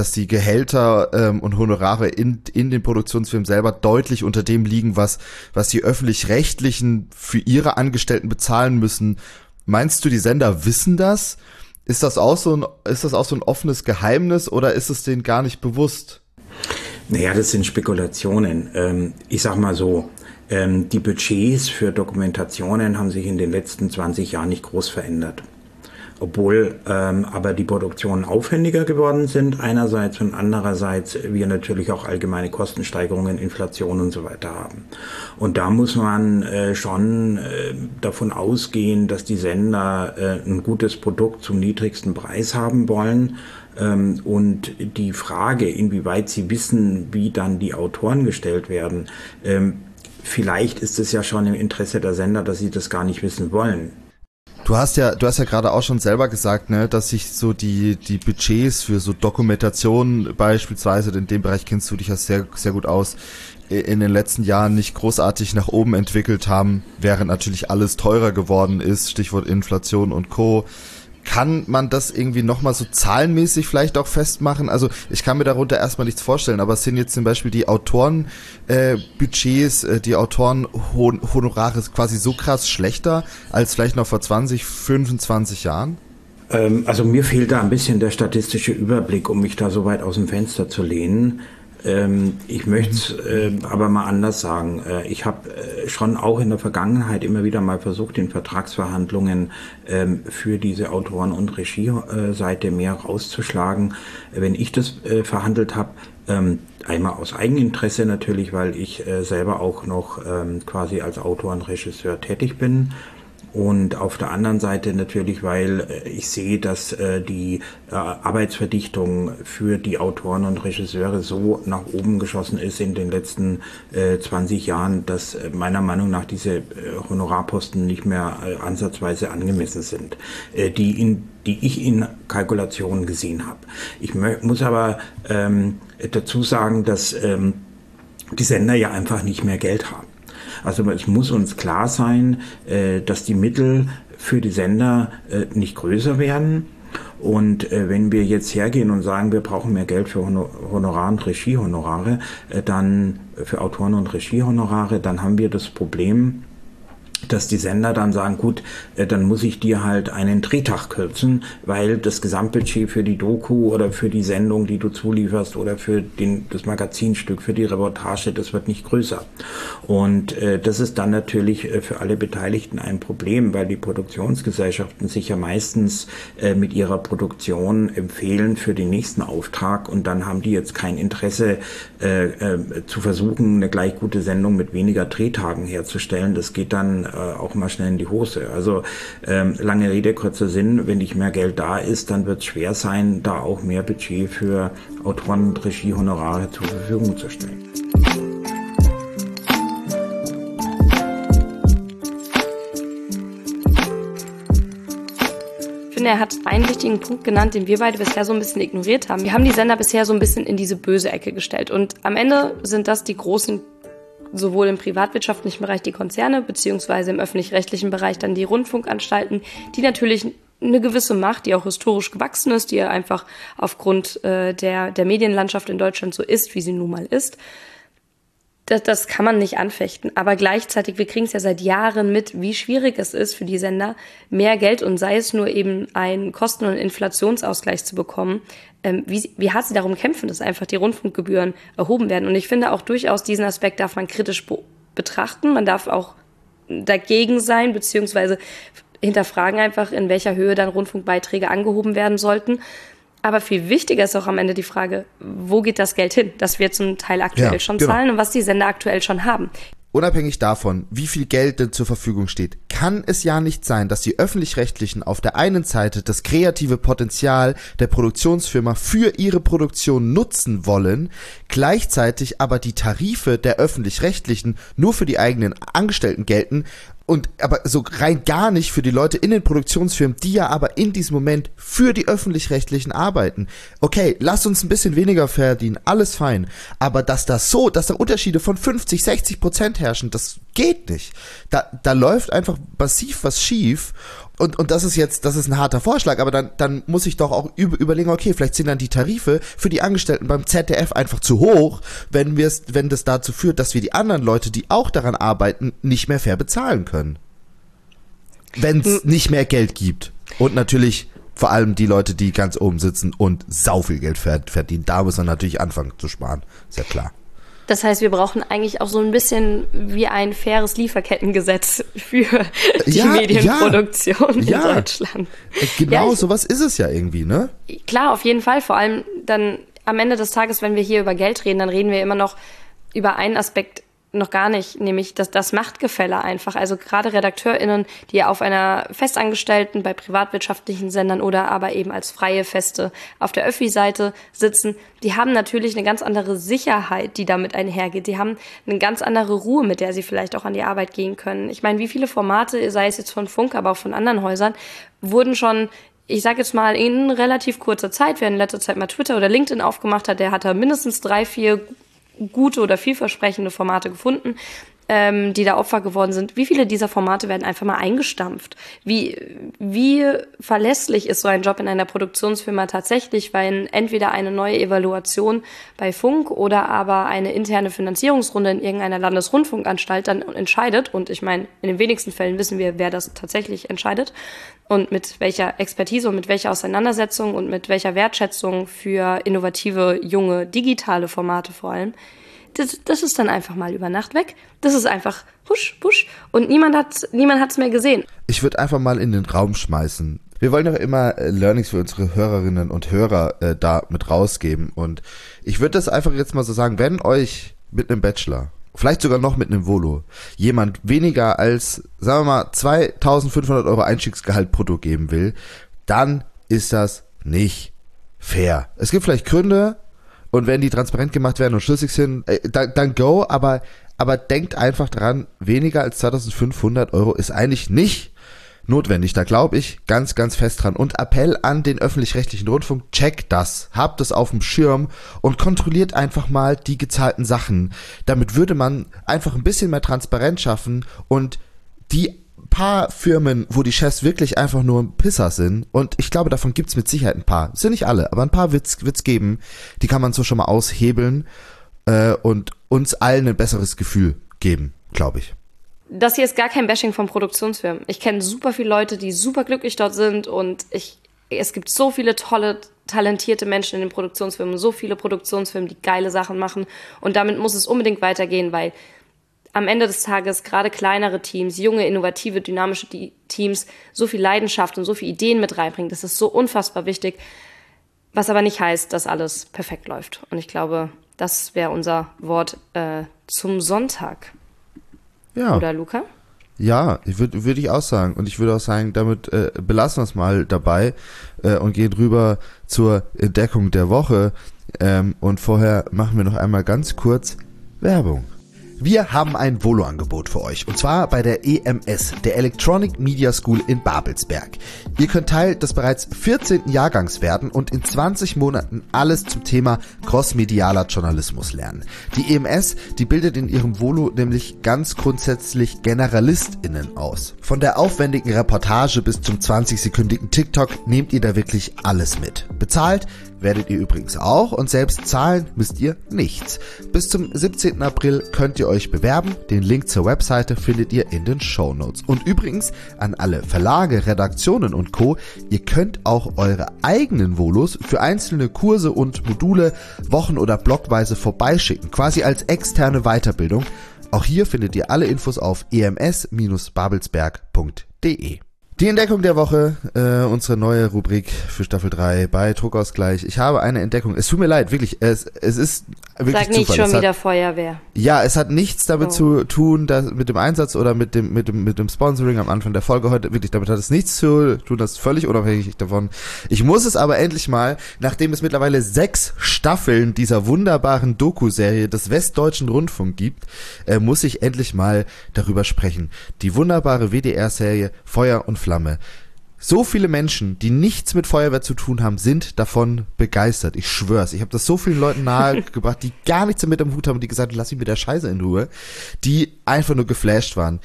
Gehälter und Honorare in den Produktionsfirmen selber deutlich unter dem liegen, was die Öffentlich-Rechtlichen für ihre Angestellten bezahlen müssen. Meinst du, die Sender wissen das? Ist das auch so ein offenes Geheimnis oder ist es denen gar nicht bewusst? Naja, das sind Spekulationen. Ich sag mal so, die Budgets für Dokumentationen haben sich in den letzten 20 Jahren nicht groß verändert. Obwohl aber die Produktionen aufwendiger geworden sind einerseits und andererseits wir natürlich auch allgemeine Kostensteigerungen, Inflation und so weiter haben. Und da muss man schon davon ausgehen, dass die Sender ein gutes Produkt zum niedrigsten Preis haben wollen. Und die Frage, inwieweit sie wissen, wie dann die Autoren gestellt werden, vielleicht ist es ja schon im Interesse der Sender, dass sie das gar nicht wissen wollen. Du hast ja gerade auch schon selber gesagt, ne, dass sich so die Budgets für so Dokumentationen beispielsweise, in dem Bereich kennst du dich ja sehr, sehr gut aus, in den letzten Jahren nicht großartig nach oben entwickelt haben, während natürlich alles teurer geworden ist, Stichwort Inflation und Co. Kann man das irgendwie nochmal so zahlenmäßig vielleicht auch festmachen? Also ich kann mir darunter erstmal nichts vorstellen, aber sind jetzt zum Beispiel die Autorenbudgets, die Autorenhonorare quasi so krass schlechter als vielleicht noch vor 20, 25 Jahren? Also mir fehlt da ein bisschen der statistische Überblick, um mich da so weit aus dem Fenster zu lehnen. Ich möchte es aber mal anders sagen. Ich habe schon auch in der Vergangenheit immer wieder mal versucht, in Vertragsverhandlungen für diese Autoren- und Regie-Seite mehr rauszuschlagen. Wenn ich das verhandelt habe, einmal aus Eigeninteresse natürlich, weil ich selber auch noch quasi als Autor und Regisseur tätig bin. Und auf der anderen Seite natürlich, weil ich sehe, dass die Arbeitsverdichtung für die Autoren und Regisseure so nach oben geschossen ist in den letzten 20 Jahren, dass meiner Meinung nach diese Honorarposten nicht mehr ansatzweise angemessen sind, die ich in Kalkulationen gesehen habe. Ich muss aber dazu sagen, dass die Sender ja einfach nicht mehr Geld haben. Also es muss uns klar sein, dass die Mittel für die Sender nicht größer werden. Und wenn wir jetzt hergehen und sagen, wir brauchen mehr Geld für Honorar- und Regiehonorare, dann für Autoren- und Regiehonorare, dann haben wir das Problem, dass die Sender dann sagen, gut, dann muss ich dir halt einen Drehtag kürzen, weil das Gesamtbudget für die Doku oder für die Sendung, die du zulieferst oder für das Magazinstück, für die Reportage, das wird nicht größer. Und das ist dann natürlich für alle Beteiligten ein Problem, weil die Produktionsgesellschaften sich ja meistens mit ihrer Produktion empfehlen für den nächsten Auftrag und dann haben die jetzt kein Interesse zu versuchen, eine gleich gute Sendung mit weniger Drehtagen herzustellen. Das geht dann auch mal schnell in die Hose. Also lange Rede, kurzer Sinn, wenn nicht mehr Geld da ist, dann wird es schwer sein, da auch mehr Budget für Autoren- und Regiehonorare zur Verfügung zu stellen. Ich finde, er hat einen wichtigen Punkt genannt, den wir beide bisher so ein bisschen ignoriert haben. Wir haben die Sender bisher so ein bisschen in diese böse Ecke gestellt. Und am Ende sind das die großen, sowohl im privatwirtschaftlichen Bereich die Konzerne, beziehungsweise im öffentlich-rechtlichen Bereich dann die Rundfunkanstalten, die natürlich eine gewisse Macht, die auch historisch gewachsen ist, die ja einfach aufgrund der Medienlandschaft in Deutschland so ist, wie sie nun mal ist. Das kann man nicht anfechten. Aber gleichzeitig, wir kriegen es ja seit Jahren mit, wie schwierig es ist für die Sender, mehr Geld und sei es nur eben einen Kosten- und Inflationsausgleich zu bekommen, wie hart sie darum kämpfen, dass einfach die Rundfunkgebühren erhoben werden. Und ich finde auch durchaus, diesen Aspekt darf man kritisch betrachten. Man darf auch dagegen sein, beziehungsweise hinterfragen einfach, in welcher Höhe dann Rundfunkbeiträge angehoben werden sollten. Aber viel wichtiger ist auch am Ende die Frage, wo geht das Geld hin, das wir zum Teil aktuell schon zahlen und was die Sender aktuell schon haben. Unabhängig davon, wie viel Geld denn zur Verfügung steht, kann es ja nicht sein, dass die Öffentlich-Rechtlichen auf der einen Seite das kreative Potenzial der Produktionsfirma für ihre Produktion nutzen wollen, gleichzeitig aber die Tarife der Öffentlich-Rechtlichen nur für die eigenen Angestellten gelten Und aber so rein gar nicht für die Leute in den Produktionsfirmen, die ja aber in diesem Moment für die Öffentlich-Rechtlichen arbeiten. Okay, lasst uns ein bisschen weniger verdienen, alles fein. Aber dass da Unterschiede von 50-60% herrschen, das geht nicht. Da läuft einfach massiv was schief. Und das ist ein harter Vorschlag, aber dann muss ich doch auch überlegen, okay, vielleicht sind dann die Tarife für die Angestellten beim ZDF einfach zu hoch, wenn das dazu führt, dass wir die anderen Leute, die auch daran arbeiten, nicht mehr fair bezahlen können. Wenn es nicht mehr Geld gibt. Und natürlich vor allem die Leute, die ganz oben sitzen und sau viel Geld verdienen. Da muss man natürlich anfangen zu sparen. Ist ja klar. Das heißt, wir brauchen eigentlich auch so ein bisschen wie ein faires Lieferkettengesetz für die Medienproduktion in Deutschland. Genau, sowas ist es ja irgendwie, ne? Klar, auf jeden Fall. Vor allem dann am Ende des Tages, wenn wir hier über Geld reden, dann reden wir immer noch über einen Aspekt noch gar nicht, nämlich das Machtgefälle einfach. Also gerade RedakteurInnen, die auf einer Festangestellten bei privatwirtschaftlichen Sendern oder aber eben als freie Feste auf der Öffi-Seite sitzen, die haben natürlich eine ganz andere Sicherheit, die damit einhergeht. Die haben eine ganz andere Ruhe, mit der sie vielleicht auch an die Arbeit gehen können. Ich meine, wie viele Formate, sei es jetzt von Funk, aber auch von anderen Häusern, wurden schon, ich sage jetzt mal, in relativ kurzer Zeit, wer in letzter Zeit mal Twitter oder LinkedIn aufgemacht hat, der hat da mindestens 3, 4 gute oder vielversprechende Formate gefunden, die da Opfer geworden sind. Wie viele dieser Formate werden einfach mal eingestampft? Wie verlässlich ist so ein Job in einer Produktionsfirma tatsächlich, weil entweder eine neue Evaluation bei Funk oder aber eine interne Finanzierungsrunde in irgendeiner Landesrundfunkanstalt dann entscheidet, und ich meine, in den wenigsten Fällen wissen wir, wer das tatsächlich entscheidet und mit welcher Expertise und mit welcher Auseinandersetzung und mit welcher Wertschätzung für innovative, junge, digitale Formate vor allem. Das ist dann einfach mal über Nacht weg. Das ist einfach husch, husch. Und niemand hat's mehr gesehen. Ich würde einfach mal in den Raum schmeißen. Wir wollen doch immer Learnings für unsere Hörerinnen und Hörer da mit rausgeben. Und ich würde das einfach jetzt mal so sagen, wenn euch mit einem Bachelor, vielleicht sogar noch mit einem Volo, jemand weniger als, sagen wir mal, 2.500 € Einstiegsgehalt brutto geben will, dann ist das nicht fair. Es gibt vielleicht Gründe, und wenn die transparent gemacht werden und schlüssig sind, dann go, aber denkt einfach dran, weniger als 2.500 € ist eigentlich nicht notwendig. Da glaube ich ganz, ganz fest dran. Und Appell an den öffentlich-rechtlichen Rundfunk, checkt das, habt es auf dem Schirm und kontrolliert einfach mal die gezahlten Sachen. Damit würde man einfach ein bisschen mehr Transparenz schaffen und die paar Firmen, wo die Chefs wirklich einfach nur Pisser sind, und ich glaube, davon gibt's mit Sicherheit ein paar, sind nicht alle, aber ein paar wird's geben, die kann man so schon mal aushebeln und uns allen ein besseres Gefühl geben, glaube ich. Das hier ist gar kein Bashing von Produktionsfirmen. Ich kenne super viele Leute, die super glücklich dort sind, und es gibt so viele tolle, talentierte Menschen in den Produktionsfirmen, so viele Produktionsfirmen, die geile Sachen machen, und damit muss es unbedingt weitergehen, weil am Ende des Tages gerade kleinere Teams, junge, innovative, dynamische Teams so viel Leidenschaft und so viele Ideen mit reinbringen. Das ist so unfassbar wichtig, was aber nicht heißt, dass alles perfekt läuft. Und ich glaube, das wäre unser Wort zum Sonntag. Ja. Oder, Luca? Ja, würde ich auch sagen. Und ich würde auch sagen, damit belassen wir es mal dabei und gehen rüber zur Entdeckung der Woche. Und vorher machen wir noch einmal ganz kurz Werbung. Wir haben ein Volo-Angebot für euch, und zwar bei der EMS, der Electronic Media School in Babelsberg. Ihr könnt Teil des bereits 14. Jahrgangs werden und in 20 Monaten alles zum Thema crossmedialer Journalismus lernen. Die EMS, die bildet in ihrem Volo nämlich ganz grundsätzlich GeneralistInnen aus. Von der aufwendigen Reportage bis zum 20-sekündigen TikTok nehmt ihr da wirklich alles mit. Bezahlt werdet ihr übrigens auch, und selbst zahlen müsst ihr nichts. Bis zum 17. April könnt ihr euch bewerben. Den Link zur Webseite findet ihr in den Shownotes. Und übrigens an alle Verlage, Redaktionen und Co., ihr könnt auch eure eigenen Volos für einzelne Kurse und Module wochen- oder blockweise vorbeischicken, quasi als externe Weiterbildung. Auch hier findet ihr alle Infos auf ems-babelsberg.de. Die Entdeckung der Woche, unsere neue Rubrik für Staffel 3 bei Druckausgleich. Ich habe eine Entdeckung. Es tut mir leid, wirklich. Es ist wirklich Sag nicht Zufall. schon wieder Feuerwehr. Ja, es hat nichts damit zu tun, mit dem Einsatz oder mit dem Sponsoring am Anfang der Folge heute. Wirklich, damit hat es nichts zu tun. Das ist völlig unabhängig davon. Ich muss es aber endlich mal, nachdem es mittlerweile 6 Staffeln dieser wunderbaren Doku-Serie des Westdeutschen Rundfunk gibt, muss ich endlich mal darüber sprechen. Die wunderbare WDR-Serie Feuer und Flamme. So viele Menschen, die nichts mit Feuerwehr zu tun haben, sind davon begeistert. Ich schwör's. Ich habe das so vielen Leuten nahegebracht, die gar nichts damit am Hut haben und die gesagt haben, lass mich mit der Scheiße in Ruhe, die einfach nur geflasht waren.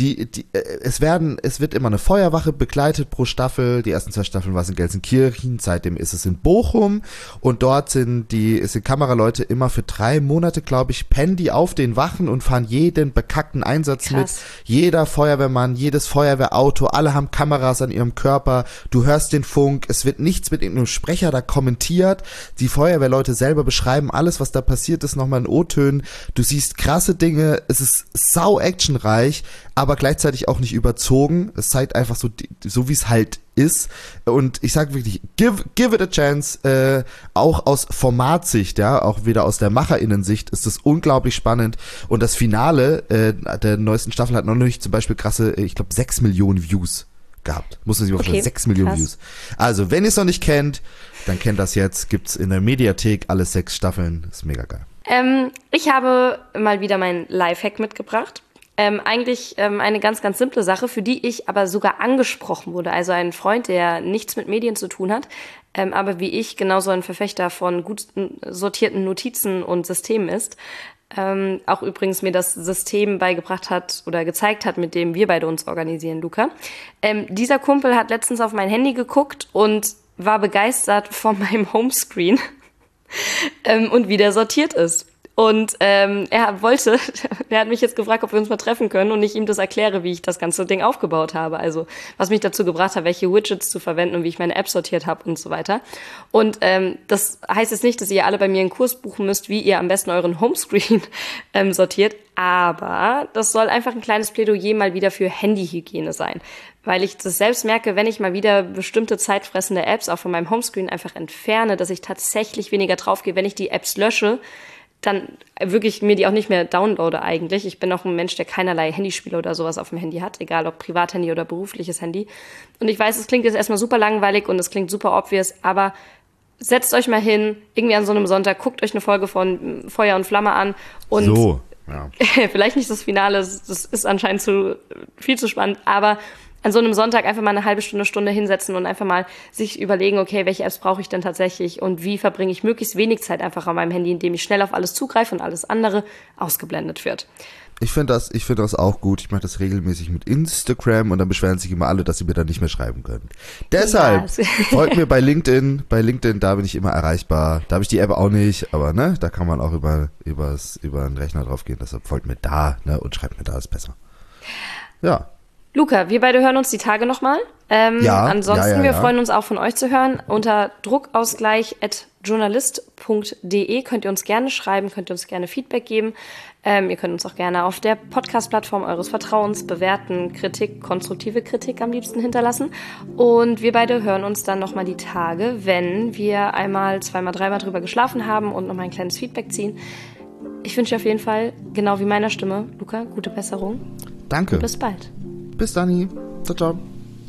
Es wird immer eine Feuerwache begleitet pro Staffel. Die ersten 2 Staffeln war es in Gelsenkirchen, seitdem ist es in Bochum und dort sind Kameraleute immer für 3 Monate, glaube ich, pennen die auf den Wachen und fahren jeden bekackten Einsatz Krass. mit. Jeder Feuerwehrmann, jedes Feuerwehrauto, alle haben Kameras an ihrem Körper, du hörst den Funk, es wird nichts mit irgendeinem Sprecher da kommentiert, die Feuerwehrleute selber beschreiben alles, was da passiert ist, nochmal in O-Tönen, du siehst krasse Dinge, es ist sau actionreich, aber gleichzeitig auch nicht überzogen, es zeigt einfach so wie es halt ist und ich sage wirklich, give it a chance, auch aus Formatsicht, ja, auch wieder aus der MacherInnen-Sicht ist es unglaublich spannend und das Finale der neuesten Staffel hat noch nicht zum Beispiel krasse, ich glaube 6 Millionen Views gehabt. Muss man sich mal vorstellen, 6 Millionen krass. Views. Also, wenn ihr es noch nicht kennt, dann kennt das jetzt. Gibt's in der Mediathek alle 6 Staffeln. Ist mega geil. Ich habe mal wieder meinen Lifehack mitgebracht. Eigentlich eine ganz, ganz simple Sache, für die ich aber sogar angesprochen wurde. Also ein Freund, der nichts mit Medien zu tun hat, aber wie ich genauso ein Verfechter von gut sortierten Notizen und Systemen ist. Auch übrigens mir das System beigebracht hat oder gezeigt hat, mit dem wir beide uns organisieren, Luca. Dieser Kumpel hat letztens auf mein Handy geguckt und war begeistert von meinem Homescreen und wie der sortiert ist. Und er hat mich jetzt gefragt, ob wir uns mal treffen können und ich ihm das erkläre, wie ich das ganze Ding aufgebaut habe. Also was mich dazu gebracht hat, welche Widgets zu verwenden und wie ich meine App sortiert habe und so weiter. Und das heißt jetzt nicht, dass ihr alle bei mir einen Kurs buchen müsst, wie ihr am besten euren Homescreen sortiert. Aber das soll einfach ein kleines Plädoyer mal wieder für Handyhygiene sein. Weil ich das selbst merke, wenn ich mal wieder bestimmte zeitfressende Apps auch von meinem Homescreen einfach entferne, dass ich tatsächlich weniger draufgehe, wenn ich die Apps lösche, dann wirklich mir die auch nicht mehr downloade eigentlich. Ich bin auch ein Mensch, der keinerlei Handyspiele oder sowas auf dem Handy hat, egal ob Privathandy oder berufliches Handy. Und ich weiß, es klingt jetzt erstmal super langweilig und es klingt super obvious, aber setzt euch mal hin, irgendwie an so einem Sonntag, guckt euch eine Folge von Feuer und Flamme an und So, ja. vielleicht nicht das Finale, das ist anscheinend viel zu spannend, aber an so einem Sonntag einfach mal eine halbe Stunde hinsetzen und einfach mal sich überlegen, okay, welche Apps brauche ich denn tatsächlich und wie verbringe ich möglichst wenig Zeit einfach an meinem Handy, indem ich schnell auf alles zugreife und alles andere ausgeblendet wird. Ich finde das auch gut. Ich mache das regelmäßig mit Instagram und dann beschweren sich immer alle, dass sie mir dann nicht mehr schreiben können. Deshalb Ja. folgt mir bei LinkedIn. Bei LinkedIn, da bin ich immer erreichbar. Da habe ich die App auch nicht, aber ne, da kann man auch über einen Rechner drauf gehen. Deshalb folgt mir da, ne, und schreibt mir da, ist besser. Ja. Luca, wir beide hören uns die Tage nochmal. Ansonsten, wir freuen uns auch von euch zu hören. Unter druckausgleich@journalist.de könnt ihr uns gerne schreiben, könnt ihr uns gerne Feedback geben. Ihr könnt uns auch gerne auf der Podcast-Plattform eures Vertrauens bewerten, konstruktive Kritik am liebsten hinterlassen. Und wir beide hören uns dann nochmal die Tage, wenn wir einmal, zweimal, dreimal drüber geschlafen haben und nochmal ein kleines Feedback ziehen. Ich wünsche dir auf jeden Fall, genau wie meiner Stimme, Luca, gute Besserung. Danke. Und bis bald. Bis dann. Ciao, ciao.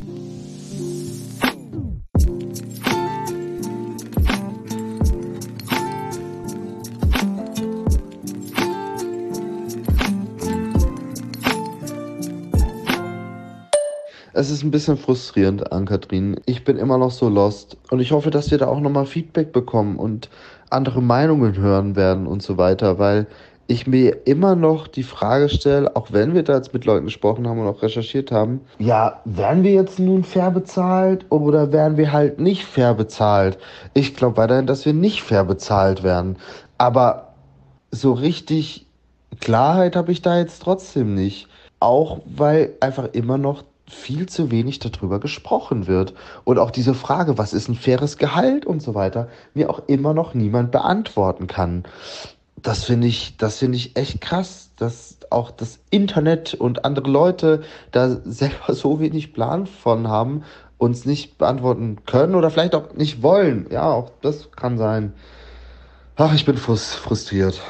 Es ist ein bisschen frustrierend, Ann-Kathrin. Ich bin immer noch so lost und ich hoffe, dass wir da auch nochmal Feedback bekommen und andere Meinungen hören werden und so weiter, weil ich mir immer noch die Frage stelle, auch wenn wir da jetzt mit Leuten gesprochen haben und auch recherchiert haben, ja, werden wir jetzt nun fair bezahlt oder werden wir halt nicht fair bezahlt? Ich glaube weiterhin, dass wir nicht fair bezahlt werden. Aber so richtig Klarheit habe ich da jetzt trotzdem nicht. Auch weil einfach immer noch viel zu wenig darüber gesprochen wird. Und auch diese Frage, was ist ein faires Gehalt und so weiter, mir auch immer noch niemand beantworten kann. das finde ich echt krass, dass auch das Internet und andere Leute da selber so wenig Plan von haben, uns nicht beantworten können oder vielleicht auch nicht wollen. Ja, auch das kann sein. Ach, ich bin frustriert.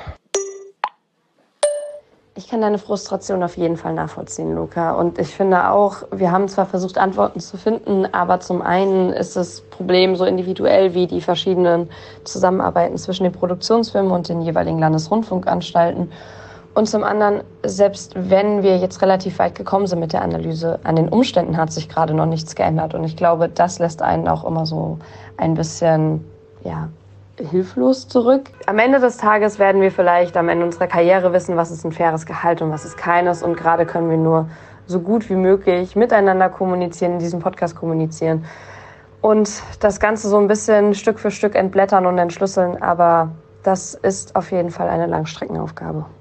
Ich kann deine Frustration auf jeden Fall nachvollziehen, Luca. Und ich finde auch, wir haben zwar versucht, Antworten zu finden, aber zum einen ist das Problem so individuell wie die verschiedenen Zusammenarbeiten zwischen den Produktionsfirmen und den jeweiligen Landesrundfunkanstalten. Und zum anderen, selbst wenn wir jetzt relativ weit gekommen sind mit der Analyse, an den Umständen hat sich gerade noch nichts geändert. Und ich glaube, das lässt einen auch immer so ein bisschen, hilflos zurück. Am Ende des Tages werden wir vielleicht am Ende unserer Karriere wissen, was ist ein faires Gehalt und was ist keines. Und gerade können wir nur so gut wie möglich miteinander kommunizieren, in diesem Podcast kommunizieren und das Ganze so ein bisschen Stück für Stück entblättern und entschlüsseln. Aber das ist auf jeden Fall eine Langstreckenaufgabe.